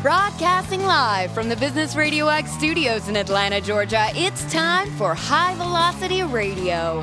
Broadcasting live from the Business Radio X studios in Atlanta, Georgia, it's time for High Velocity Radio.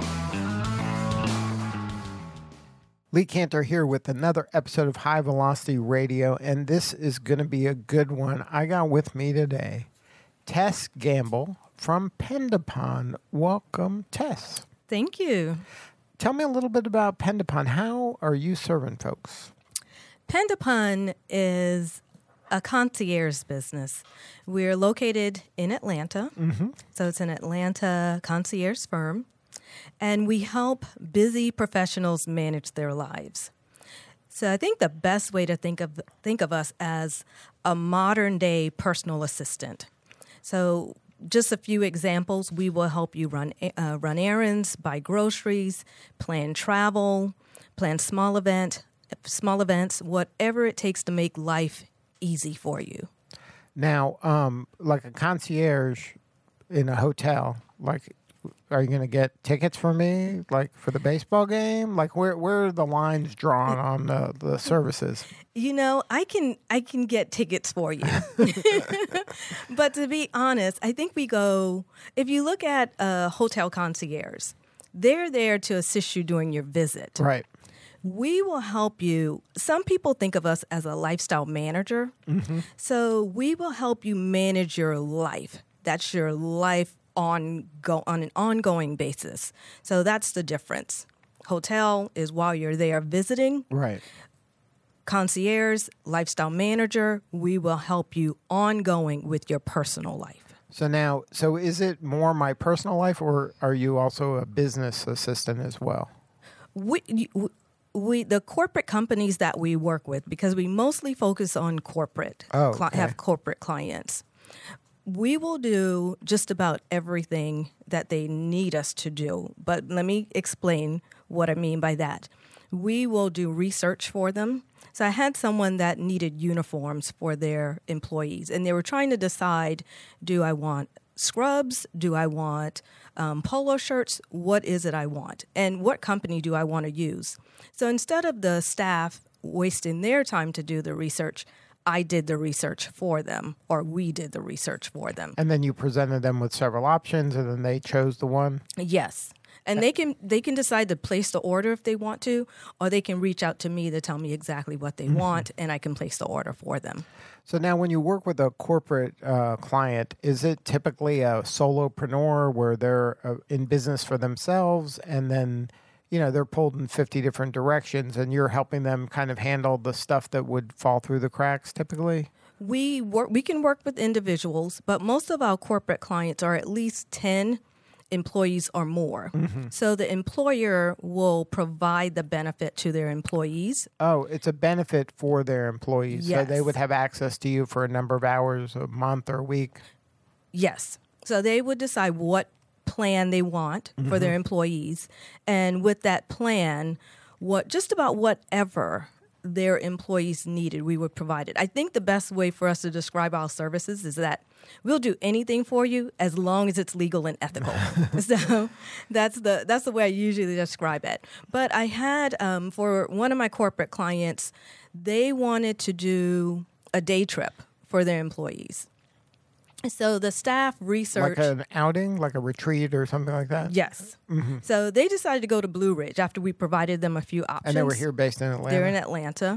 Lee Cantor here with another episode of High Velocity Radio, and this is going to be a good one. I got with me today Tess Gamble from Pendapon. Welcome, Tess. Thank you. Tell me a little bit about Pendapon. How are you serving folks? Pendapon is a concierge business. We're located in Atlanta, so it's an Atlanta concierge firm, and we help busy professionals manage their lives. So I think the best way to think of us as a modern-day personal assistant. So just a few examples: we will help you run errands, buy groceries, plan travel, plan small events, whatever it takes to make life easy for you. Now, like a concierge in a hotel, like, are you going to get tickets for me, like for the baseball game? Like, where are the lines drawn on the services? You know, I can get tickets for you. But to be honest, I think if you look at a hotel concierge, they're there to assist you during your visit. Right. We will help you. Some people think of us as a lifestyle manager. So we will help you manage your life. That's your life on an ongoing basis. So that's the difference. Hotel is while you're there visiting. Right. Concierge, lifestyle manager, we will help you ongoing with your personal life. So is it more my personal life, or are you also a business assistant as well? The corporate companies that we work with, because we mostly focus on corporate, have corporate clients, we will do just about everything that they need us to do. But let me explain what I mean by that. We will do research for them. So I had someone that needed uniforms for their employees, and they were trying to decide, do I want scrubs? Do I want polo shirts? What is it I want? And what company do I want to use? So instead of the staff wasting their time to do the research, I did the research for them, or we did the research for them. And then you presented them with several options, and then they chose the one? Yes. And they can decide to place the order if they want to, or they can reach out to me to tell me exactly what they want, and I can place the order for them. So now when you work with a corporate client, is it typically a solopreneur where they're in business for themselves, and then, you know, they're pulled in 50 different directions, and you're helping them kind of handle the stuff that would fall through the cracks typically? We can work with individuals, but most of our corporate clients are at least 10 employees or more. So the employer will provide the benefit to their employees. Oh, it's a benefit for their employees. Yes. So they would have access to you for a number of hours, a month or a week? Yes. So they would decide what plan they want for their employees. And with that plan, just about whatever their employees needed, we would provide it. I think the best way for us to describe our services is that we'll do anything for you as long as it's legal and ethical. So that's the way I usually describe it. But I had, for one of my corporate clients, they wanted to do a day trip for their employees. So the staff researched... Like an outing, like a retreat or something like that? Yes. So they decided to go to Blue Ridge after we provided them a few options. And they were here based in Atlanta? They're in Atlanta.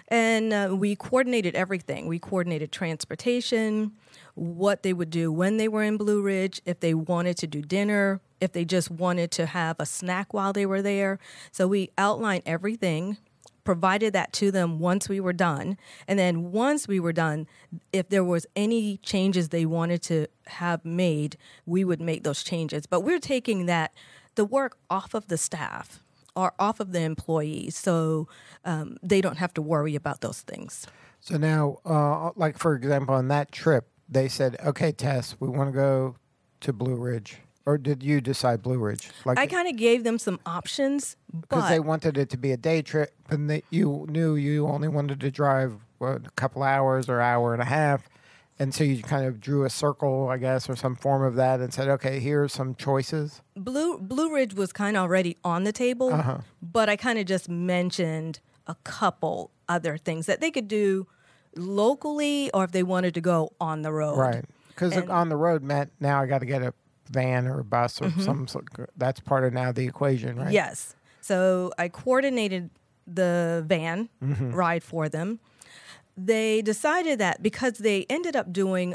And we coordinated everything. We coordinated transportation, what they would do when they were in Blue Ridge, if they wanted to do dinner, if they just wanted to have a snack while they were there. So we outlined everything, provided that to them once we were done. And then once we were done, if there was any changes they wanted to have made, we would make those changes. But we're taking the work off of the staff or off of the employees, so they don't have to worry about those things. So now, like for example, on that trip, they said, okay, Tess, we want to go to Blue Ridge. Or did you decide Blue Ridge? I kind of gave them some options. Because they wanted it to be a day trip, and you knew you only wanted to drive a couple hours or hour and a half. And so you kind of drew a circle, I guess, or some form of that and said, okay, here's some choices. Blue Ridge was kind of already on the table, but I kind of just mentioned a couple other things that they could do locally or if they wanted to go on the road. Right. Because on the road meant now I got to get a van or a bus or some. That's part of now the equation, right? Yes. So I coordinated the van ride for them. They decided that because they ended up doing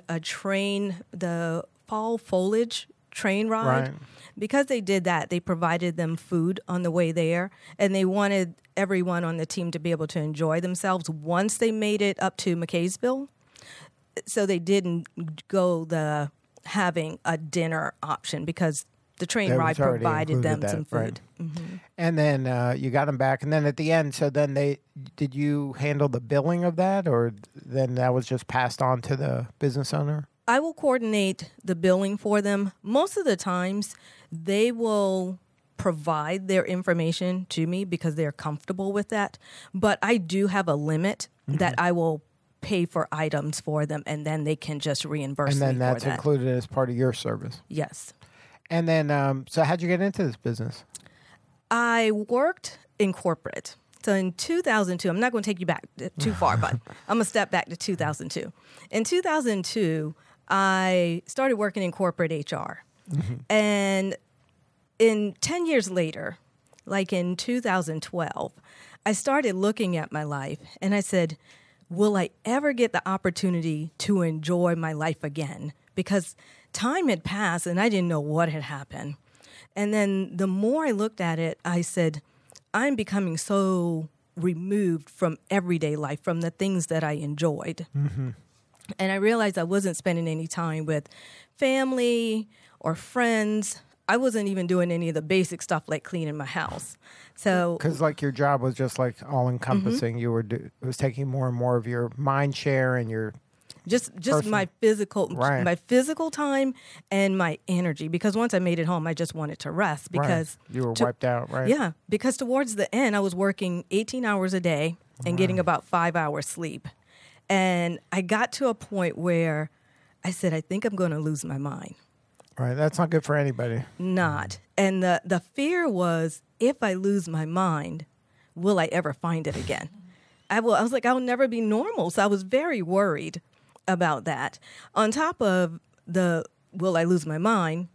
the fall foliage train ride. Right. Because they did that, they provided them food on the way there, and they wanted everyone on the team to be able to enjoy themselves once they made it up to McCaysville. So they didn't go having a dinner option because the train ride provided them some food. Right. And then you got them back, and then at the end, so then did you handle the billing of that, or then that was just passed on to the business owner? I will coordinate the billing for them. Most of the times, they will provide their information to me because they're comfortable with that. But I do have a limit that I will pay for items for them, and then they can just reimburse me for that. And then that's included as part of your service? Yes. And then, so how'd you get into this business? I worked in corporate. So in 2002, I'm not going to take you back too far, but I'm going to step back to 2002. In 2002, I started working in corporate HR. And 10 years later, like in 2012, I started looking at my life and I said, will I ever get the opportunity to enjoy my life again? Because time had passed and I didn't know what had happened. And then the more I looked at it, I said, I'm becoming so removed from everyday life, from the things that I enjoyed. And I realized I wasn't spending any time with family or friends. I wasn't even doing any of the basic stuff like cleaning my house. So, because like your job was just like all encompassing, you were it was taking more and more of your mind share and your just my physical time and my energy. Because once I made it home, I just wanted to rest because you were wiped out, right? Yeah, because towards the end, I was working 18 hours a day and getting about 5 hours sleep. And I got to a point where I said, I think I'm going to lose my mind. Right. That's not good for anybody. Not. And the fear was, if I lose my mind, will I ever find it again? I was like, I'll never be normal. So I was very worried about that. On top of will I lose my mind,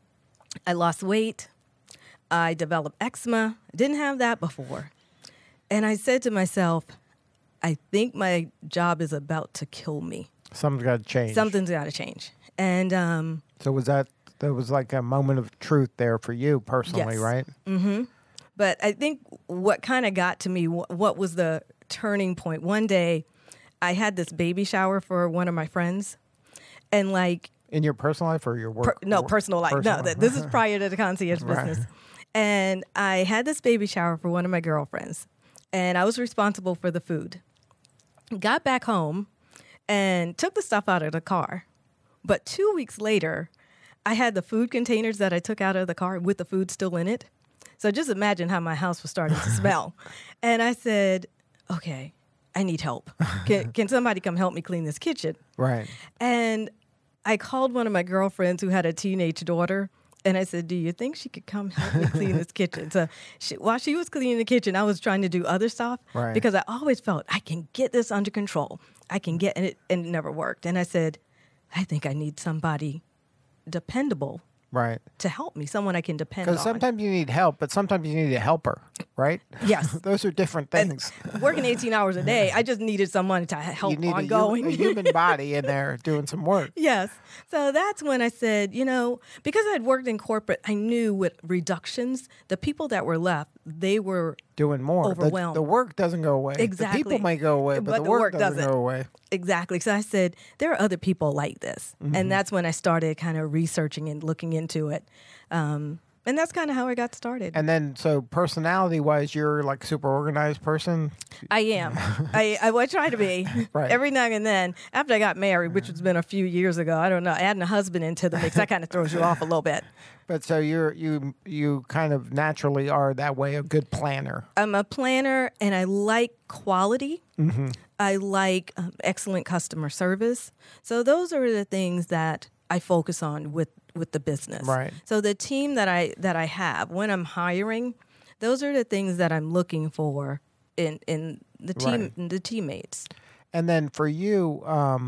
I lost weight. I developed eczema. I didn't have that before. And I said to myself, I think my job is about to kill me. Something's got to change. Something's got to change. And so that was like a moment of truth there for you personally, yes. Right? Mm-hmm. But I think what kind of got to me, what was the turning point? One day, I had this baby shower for one of my friends, and like in your personal life or your work? Personal life. No, this is prior to the concierge business. Right. And I had this baby shower for one of my girlfriends, and I was responsible for the food. Got back home and took the stuff out of the car. But 2 weeks later, I had the food containers that I took out of the car with the food still in it. So just imagine how my house was starting to smell. And I said, okay, I need help. Can somebody come help me clean this kitchen? Right. And I called one of my girlfriends who had a teenage daughter, and I said, do you think she could come help me clean this kitchen? So while she was cleaning the kitchen, I was trying to do other stuff because I always felt I can get this under control. And it never worked. And I said, I think I need somebody dependable to help me, someone I can depend on. Because sometimes you need help, but sometimes you need a helper, right? Yes. Those are different things. And working 18 hours a day, I just needed someone to help you need ongoing. a human body in there doing some work. Yes. So that's when I said, because I'd worked in corporate, I knew with reductions, the people that were left, they were doing more. Overwhelmed. The work doesn't go away. Exactly. The people may go away, but the work doesn't go away. Exactly. So I said, there are other people like this. Mm-hmm. And that's when I started kind of researching and looking into it. And that's kind of how I got started. And then, so personality-wise, you're like a super organized person? I am. I try to be. Right. Every now and then. After I got married, which has been a few years ago, I don't know, adding a husband into the mix, that kind of throws you off a little bit. But so you kind of naturally are that way, a good planner. I'm a planner, and I like quality. Mm-hmm. I like excellent customer service. So those are the things that I focus on with the business. Right. So the team that I have, when I'm hiring, those are the things that I'm looking for in the team, the teammates. And then for you,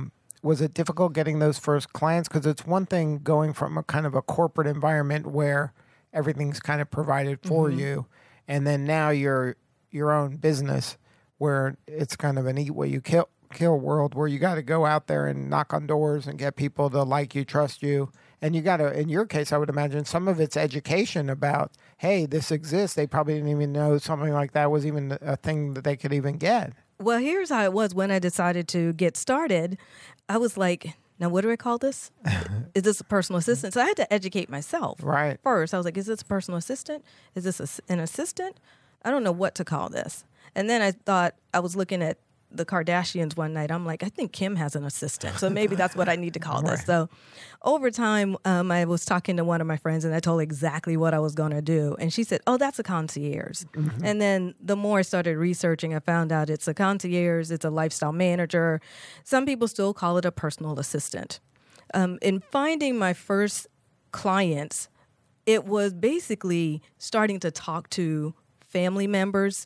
was it difficult getting those first clients? Because it's one thing going from a kind of a corporate environment where everything's kind of provided for you, and then now you're your own business where it's kind of an eat what you kill world where you got to go out there and knock on doors and get people to like you, trust you. And you got to, in your case, I would imagine some of it's education about, hey, this exists. They probably didn't even know something like that was even a thing that they could even get. Well, here's how it was when I decided to get started. I was like, now what do I call this? Is this a personal assistant? So I had to educate myself. Right. First, I was like, is this a personal assistant? Is this an assistant? I don't know what to call this. And then I thought, I was looking at the Kardashians one night. I'm like, I think Kim has an assistant, so maybe that's what I need to call this. So over time, I was talking to one of my friends, and I told her exactly what I was going to do. And she said, oh, that's a concierge. And then the more I started researching, I found out it's a concierge, it's a lifestyle manager. Some people still call it a personal assistant. In finding my first clients, it was basically starting to talk to family members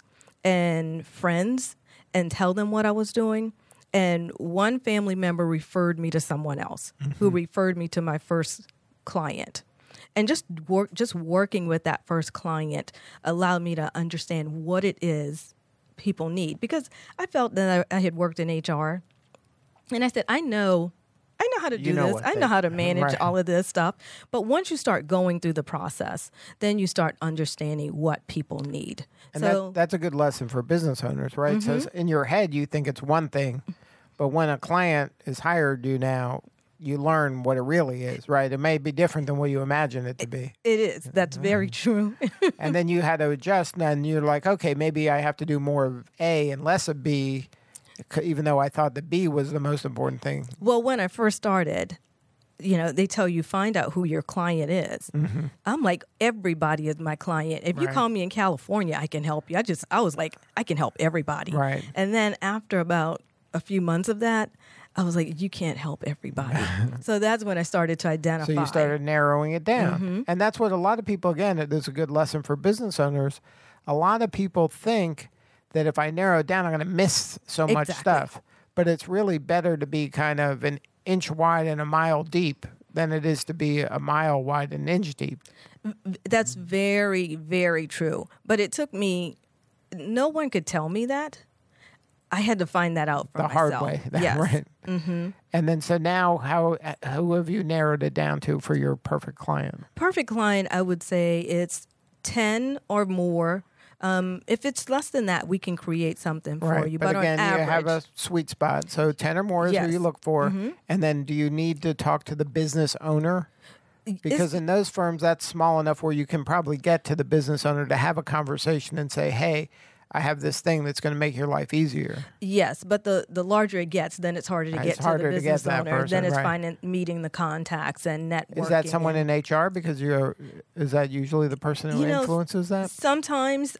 and friends and tell them what I was doing. And one family member referred me to someone else who referred me to my first client. And just working with that first client allowed me to understand what it is people need. Because I felt that I had worked in HR. And I said, I know how to do this. I know how to manage all of this stuff. But once you start going through the process, then you start understanding what people need. And so that's a good lesson for business owners, right? So in your head, you think it's one thing, but when a client is hired you now, you learn what it really is, right? It may be different than what you imagine it to be. It is. That's very true. And then you had to adjust, and you're like, okay, maybe I have to do more of A and less of B, even though I thought that B was the most important thing. Well, when I first started, they tell you find out who your client is. I'm like, everybody is my client. If you call me in California, I can help you. I was like, I can help everybody. Right. And then after about a few months of that, I was like, you can't help everybody. So that's when I started to identify. So you started narrowing it down. And that's what a lot of people, again, there's a good lesson for business owners. A lot of people think that if I narrow it down, I'm going to miss so much stuff. But it's really better to be kind of an inch wide and a mile deep than it is to be a mile wide and an inch deep. That's very, very true. But it took me, no one could tell me that. I had to find that out for myself. The hard way. Yes. Right. And then so now who have you narrowed it down to for your perfect client? Perfect client, I would say it's 10 or more. If it's less than that, we can create something for you. But again, on average, you have a sweet spot. So 10 or more is what you look for. And then do you need to talk to the business owner? Because in those firms, that's small enough where you can probably get to the business owner to have a conversation and say, hey, I have this thing that's going to make your life easier. Yes, but the larger it gets, then it's harder to get to the business owner. Person, then it's finding meeting the contacts and networking. Is that someone in HR? Because is that usually the person who influences that? Sometimes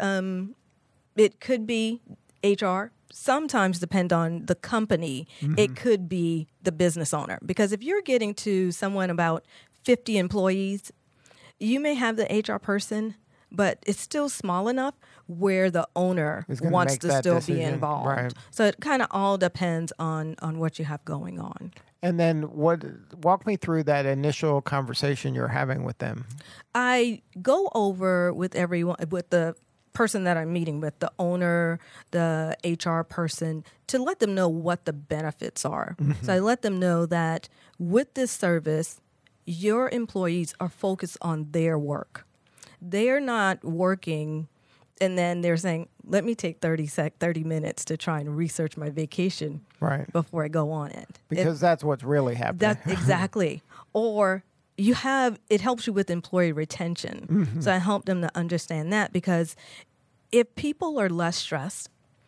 it could be HR. Sometimes, depend on the company, it could be the business owner. Because if you're getting to someone about 50 employees, you may have the HR person, but it's still small enough where the owner wants to still be involved. Right. So it kind of all depends on what you have going on. And then walk me through that initial conversation you're having with them. I go over with everyone, with the person that I'm meeting with, the owner, the HR person, to let them know what the benefits are. So I let them know that with this service, your employees are focused on their work. They're not working and then they're saying, let me take 30 minutes to try and research my vacation before I go on it. Because that's what's really happening. Exactly. Or it helps you with employee retention. So I help them to understand that, because if people are less stressed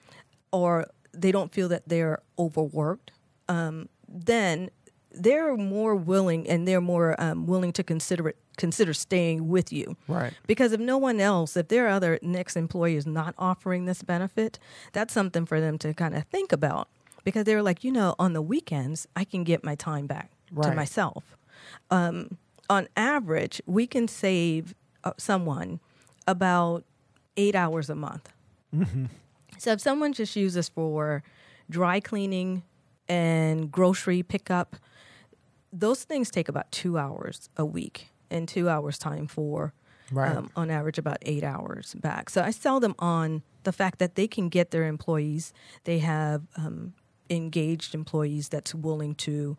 or they don't feel that they're overworked, then they're more willing, and they're more willing to consider staying with you. Right. Because if their other next employee is not offering this benefit, that's something for them to kind of think about. Because they're like, on the weekends, I can get my time back to myself. On average, we can save someone about 8 hours a month. So if someone just uses for dry cleaning and grocery pickup, those things take about 2 hours a week and 2 hours time for, on average, about 8 hours back. So I sell them on the fact that they can get their employees. They have engaged employees that's willing to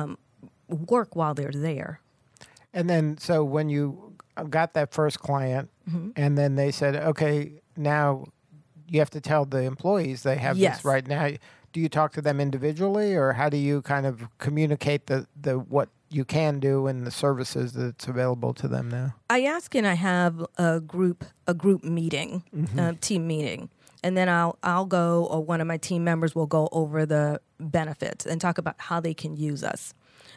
work while they're there. And then, so when you got that first client, and then they said, okay, now you have to tell the employees they have this right now. Do you talk to them individually, or how do you kind of communicate the what you can do and the services that's available to them now? I ask, and I have a group meeting, team meeting, and then I'll go, or one of my team members will go over the benefits and talk about how they can use us.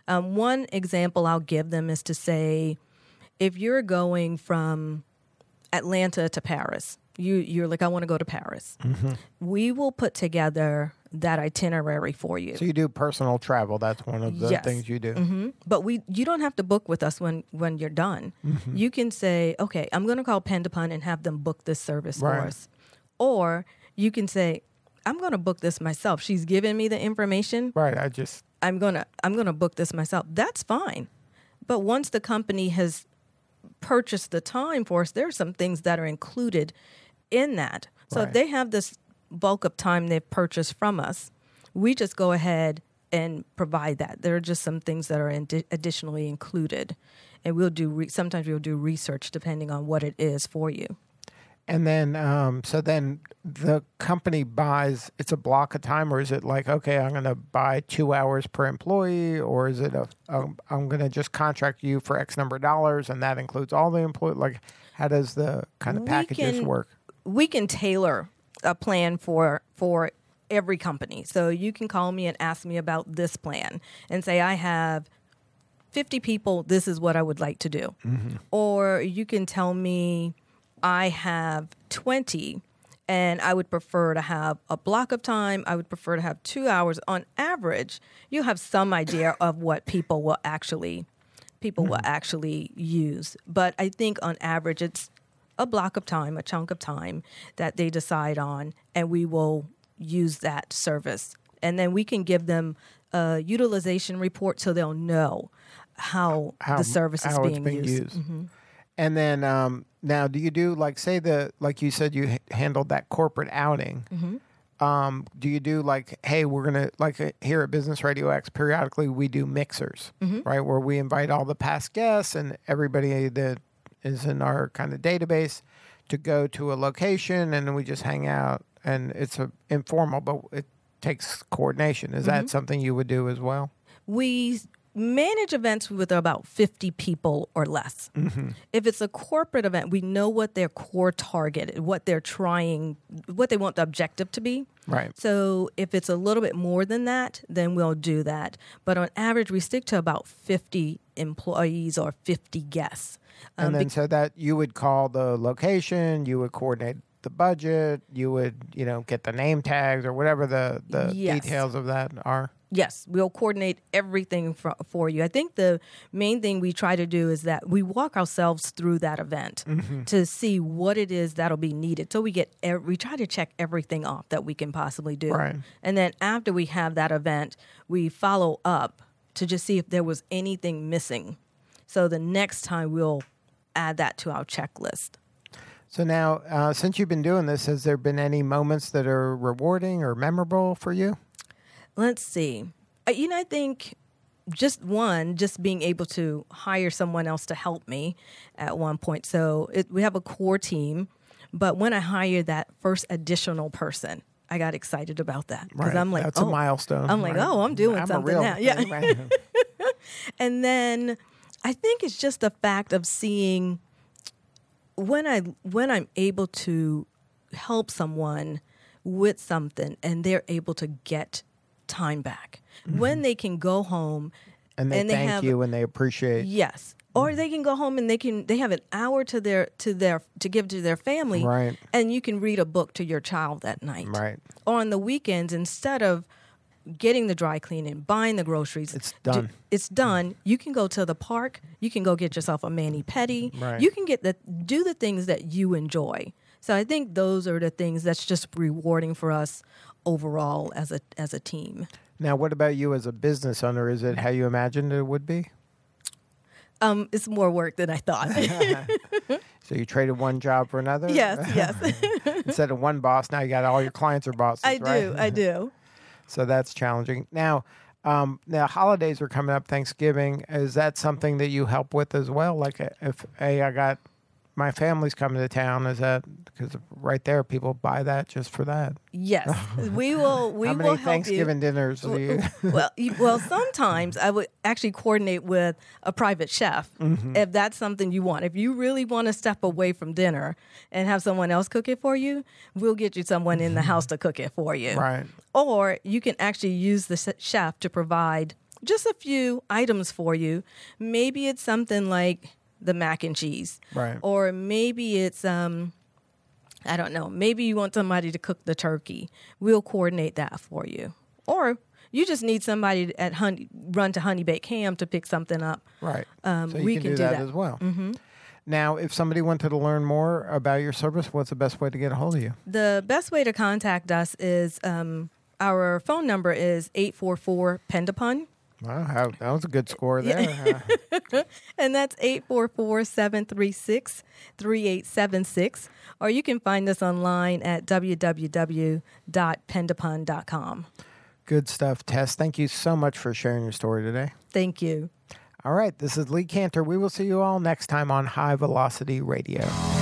One example I'll give them is to say, if you're going from Atlanta to Paris, you're like, I want to go to Paris. We will put together that itinerary for you. So you do personal travel. That's one of the things you do. But you don't have to book with us when you're done. You can say, okay, I'm going to call Pen to Pun and have them book this service for us. Or you can say, I'm going to book this myself. She's given me the information. Right. I'm gonna book this myself. That's fine. But once the company has purchased the time for us, there are some things that are included in that. So if they have this bulk of time they've purchased from us, we just go ahead and provide that. There are just some things that are additionally included, and we'll do sometimes we'll do research depending on what it is for you. And then, so then the company buys, it's a block of time, or is it like, okay, I'm going to buy 2 hours per employee, or is it I'm going to just contract you for X number of dollars, and that includes all the employees? Like, how does the kind of packages work? We can tailor a plan for every company. So you can call me and ask me about this plan and say, I have 50 people, this is what I would like to do. Or you can tell me, I have 20, and I would prefer to have a block of time. I would prefer to have 2 hours. On average, you have some idea of what people will actually use. But I think on average, it's a block of time, a chunk of time that they decide on, and we will use that service. And then we can give them a utilization report so they'll know how the service is being used. And then now, do you do like like you said, you handled that corporate outing? Do you do like, hey, we're gonna here at Business Radio X periodically we do mixers, right, where we invite all the past guests and everybody that is in our kind of database to go to a location, and then we just hang out, and it's informal, but it takes coordination. Is that something you would do as well? We manage events with about 50 people or less. If it's a corporate event, we know what their core target, what they want the objective to be. Right. So if it's a little bit more than that, then we'll do that. But on average, we stick to about 50 employees or 50 guests. And then so that you would call the location, you would coordinate the budget, you would, get the name tags or whatever the details of that are. Yes, we'll coordinate everything for you. I think the main thing we try to do is that we walk ourselves through that event to see what it is that'll be needed. So we try to check everything off that we can possibly do. Right. And then after we have that event, we follow up to just see if there was anything missing. So the next time we'll add that to our checklist. So now, since you've been doing this, has there been any moments that are rewarding or memorable for you? Let's see. I think just being able to hire someone else to help me at one point. So we have a core team, but when I hired that first additional person, I got excited about that because I'm like, that's a milestone. I'm like, I'm doing something now. Yeah. And then I think it's just the fact of seeing when I'm able to help someone with something and they're able to get time back, when they can go home and they thank you and they appreciate. Yes. Or they can go home and they have an hour to give to their family, right? And you can read a book to your child that night, right? Or on the weekends, instead of getting the dry cleaning, buying the groceries, it's done. You can go to the park. You can go get yourself a mani-pedi. Right. You can do the things that you enjoy. So I think those are the things that's just rewarding for us overall as a team. Now, what about you as a business owner? Is it how you imagined it would be? It's more work than I thought. So you traded one job for another? Yes. Instead of one boss, now you got all your clients are bosses, right? I do. So that's challenging. Now holidays are coming up, Thanksgiving. Is that something that you help with as well? Like if I got my family's coming to town, is that because right there people buy that just for that? Yes, we will. How many Thanksgiving dinners do you? Well, sometimes I would actually coordinate with a private chef if that's something you want. If you really want to step away from dinner and have someone else cook it for you, we'll get you someone in the house to cook it for you. Right. Or you can actually use the chef to provide just a few items for you. Maybe it's something like the mac and cheese. Right. Or maybe it's, I don't know, maybe you want somebody to cook the turkey. We'll coordinate that for you. Or you just need somebody at run to Honey Baked Ham to pick something up. Right. So we can do that as well. Mm-hmm. Now, if somebody wanted to learn more about your service, what's the best way to get a hold of you? The best way to contact us is our phone number is 844-PENDAPON. Wow, that was a good score there. And that's 844-736-3876. Or you can find us online at www.pendapon.com. Good stuff, Tess. Thank you so much for sharing your story today. Thank you. All right, this is Lee Cantor. We will see you all next time on High Velocity Radio.